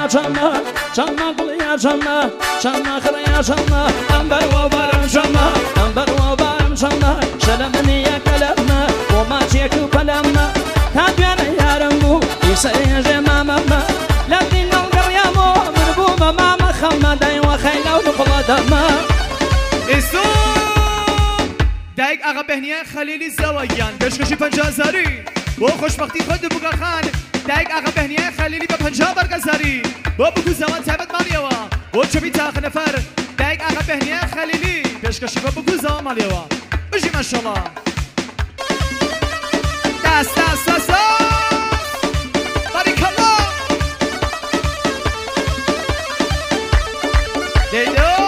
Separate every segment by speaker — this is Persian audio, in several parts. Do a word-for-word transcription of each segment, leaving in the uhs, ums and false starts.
Speaker 1: خريا شما شما قليا شما شما خريا شما أنبر وبارم شما أنبر وبارم شما شلمني يا كلامنا وما تيكو كلامنا تابعنا يا رمو يسأل جماعة ماما لكن نلقى يا مو من بوما ماما خمدا وخيلا ونقضى دما
Speaker 2: إسو دايق آقا بهنيان خليلي زوايان بشكشي پنجاه زاری بو خوشبختی خود بوگا خان دايق آقا بهنيان خليلي با پنجاه برگا زاری بو بگو زمان تابت ماليوا بو چبی تاخ نفر دايق آقا بهنيان خليلي بشكشي با بگو زمان ماليوا بجي ما شاء الله دست دست دست بارك الله دیدوی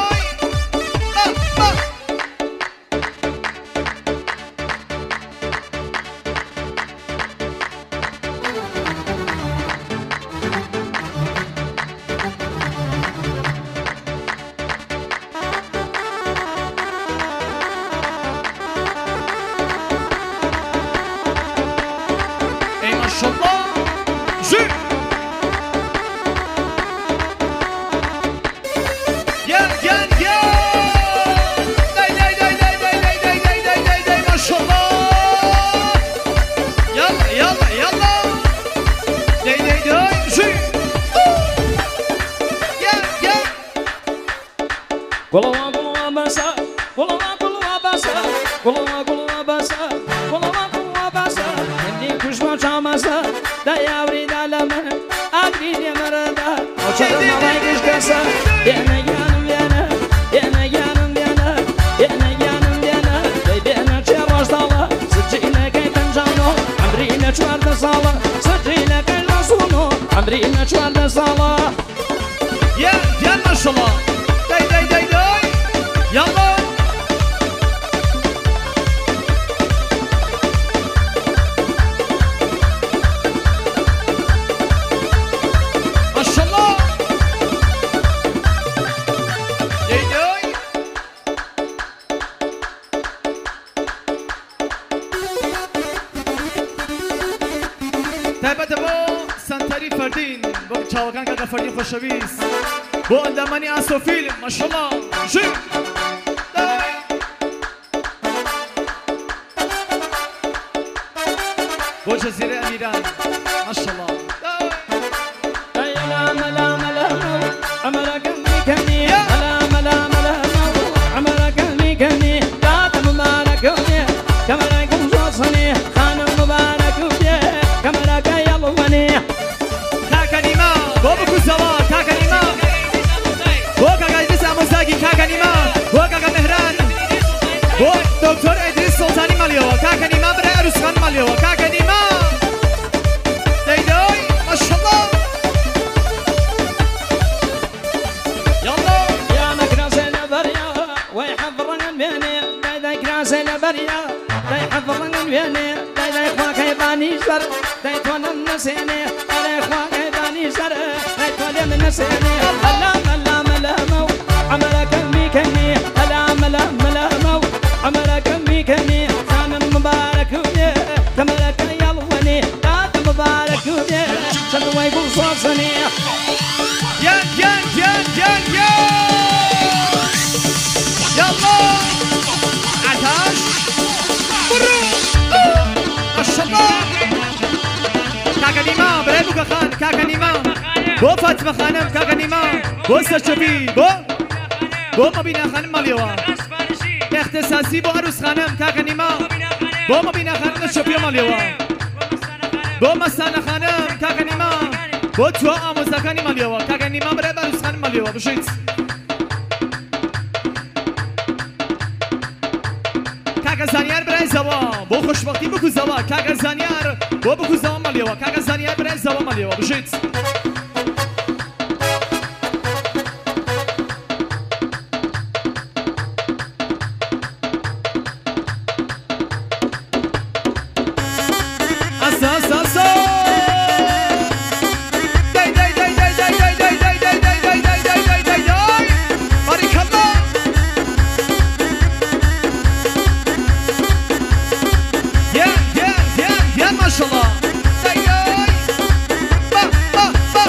Speaker 1: قلوا قلوا بسا قلوا قلوا بسا قلوا قلوا بسا قلوا قلوا بسا يمني كشما شامسا دا يوريد علمه أبريد يمردا وشرم عليكش كسا يانا يانم يانا يانا يانم يانا يانا يانم يانا بيبينا تشرش طالا سجينا كي تنجانو عمرينا شوارد صالا سجينا كي نصونو عمرينا شوارد صالا
Speaker 2: يا يا ما شاء الله داي داي داي داي يلا ما شاء الله داي داي تابت بو سنتري فردين بو چاوكان كاكا فردين خوشويس بو انداماني اسوفيل ما شاء الله شي بو جزيرة امیران ما شاء الله
Speaker 1: لا ملا ملا عمرك كمي لا ملا ملا عمرك كمي لا تمبارك كمرك وصني خان مبارك كمرك يلوني
Speaker 2: كاكا نيما بو بكو زوا كاكا نيما بو كاكا ادريس اموزاقي كاكا نيما بو كاكا مهران بو دكتور ادريس سلطاني ماليوا كاكا نيما برای عروس خان ماليوا كاكا نيما داي ما شاء الله يلا
Speaker 1: يا مكراس البريا ويحفرن البيني داي كراس البريا داي حفرن البيني داي داي اخواك يباني شر داي تونا النسيني داي اخواك يباني شر داي تونا من النسيني لا ملا ملا مو عمرك كمي كمي لا ملا ملا مو عمرك كمي كمي كان مبارك ويا كمرك يلوني لا مبارك ويا شنو يقول صوصني
Speaker 2: يا يا يا يا يا يلا عتاش برو ما شاء الله كاكا نيما برای بوگا خان كاكا نيما بو فاطمه خانم كاكا نيما بو سرچوبی بو بو مبینا خانم مالیوا اختصاصی بو عروس خانم كاكا نيما بو مبینا خانم سرچوبی مالیوا بو مستانه خانم كاكا نيما بو تو آموزگانی مالیوا كاكا نيما برای عروس خانم مالیوا بشید كاكا زانیار برای زوا بو خوشبختی بکو زوا كاكا زانیار بو بکو زوا مالیوا كاكا زانیار برای زوا مالیوا بشید ما شاء الله.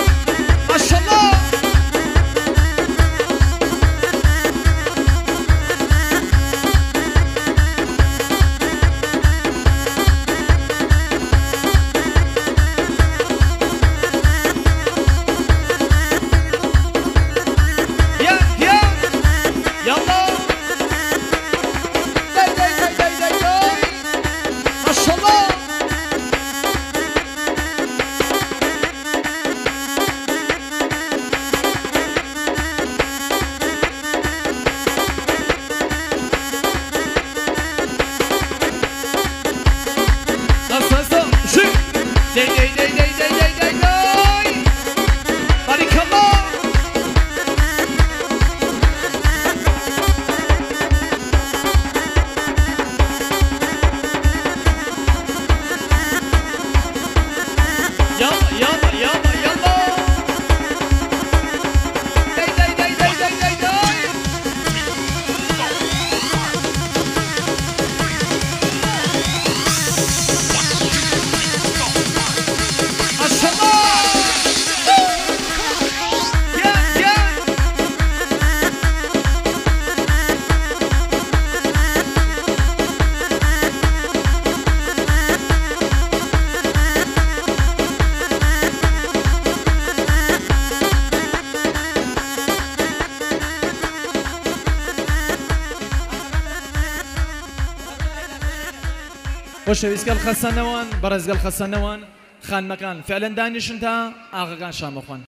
Speaker 2: خۆشەویستگەڵ خەسەنەوەن بەڕێزگەڵ خەسەنەوەن خانمەکان فعلەن دانیشن تا ئاغاکان شامەخۆن